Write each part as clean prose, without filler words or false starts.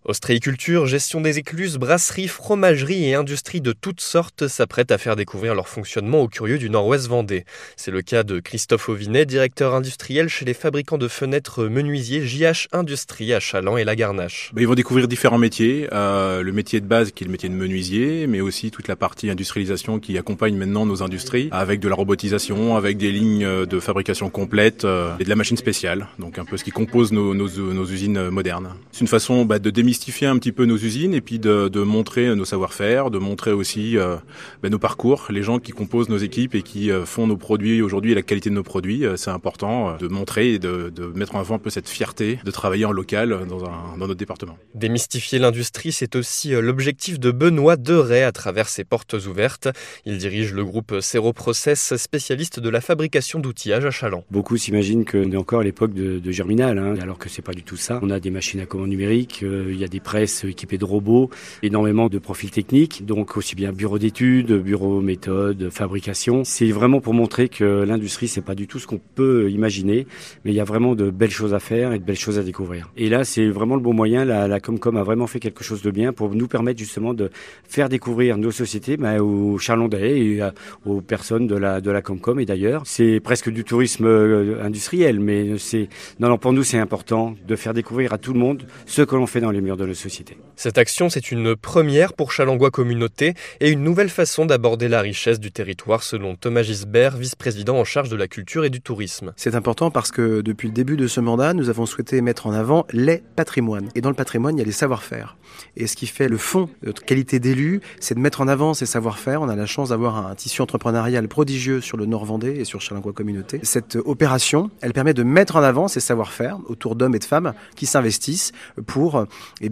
Ostréiculture, gestion des écluses, brasseries, fromageries et industries de toutes sortes s'apprêtent à faire découvrir leur fonctionnement aux curieux du Nord-Ouest Vendée. C'est le cas de Christophe Auvinet, directeur industriel chez les fabricants de fenêtres menuisiers JH Industrie à Challans et la Garnache. Ils vont découvrir différents métiers, le métier de base qui est le métier de menuisier, mais aussi toute la partie industrialisation qui accompagne maintenant nos industries, avec de la robotisation, avec des lignes de fabrication complète et de la machine spéciale, donc un peu ce qui compose nos usines modernes. C'est une façon de démystifier un petit peu nos usines et puis de montrer nos savoir-faire, de montrer aussi nos parcours, les gens qui composent nos équipes et qui font nos produits aujourd'hui et la qualité de nos produits. C'est important de montrer et de mettre en avant un peu cette fierté de travailler en local dans notre département. Démystifier l'industrie, c'est aussi l'objectif de Benoît Deray à travers ses portes ouvertes. Il dirige le groupe Seroprocess, spécialiste de la fabrication d'outillage à Challans. Beaucoup s'imaginent qu'on est encore à l'époque de Germinal, alors que c'est pas du tout ça. On a des machines à commande numérique, il y a des presses équipées de robots, énormément de profils techniques, donc aussi bien bureau d'études, bureau méthode, fabrication. C'est vraiment pour montrer que l'industrie, c'est pas du tout ce qu'on peut imaginer, mais il y a vraiment de belles choses à faire et de belles choses à découvrir. Et là, c'est vraiment le bon moyen. La Comcom a vraiment fait quelque chose de bien pour nous permettre justement de faire découvrir nos sociétés aux Charlandais et aux personnes de la Comcom et d'ailleurs. C'est presque du tourisme industriel, mais pour nous, c'est important de faire découvrir à tout le monde ce que l'on fait dans les murs de nos sociétés. Cette action, c'est une première pour Challangois Communauté et une nouvelle façon d'aborder la richesse du territoire selon Thomas Gisbert, vice-président en charge de la culture et du tourisme. C'est important parce que depuis le début de ce mandat, nous avons souhaité mettre en avant les patrimoines. Et dans le patrimoine, il y a les savoir-faire. Et ce qui fait le fond de notre qualité d'élu, c'est de mettre en avant ces savoir-faire. On a la chance d'avoir un tissu entrepreneurial prodigieux sur le Nord-Vendée et sur Challangois Communauté. Cette opération, elle permet de mettre en avant ces savoir-faire autour d'hommes et de femmes qui s'investissent pour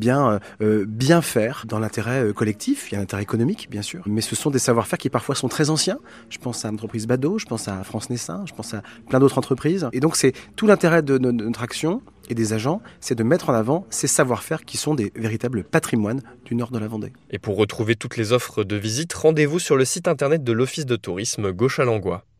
bien faire dans l'intérêt collectif. Il y a l'intérêt économique, bien sûr. Mais ce sont des savoir-faire qui parfois sont très anciens. Je pense à l'entreprise Bado, je pense à France Nessin, je pense à plein d'autres entreprises. Et donc c'est tout l'intérêt de notre action et des agents, c'est de mettre en avant ces savoir-faire qui sont des véritables patrimoines du nord de la Vendée. Et pour retrouver toutes les offres de visite, rendez-vous sur le site internet de l'Office de tourisme Gauche-Challangois.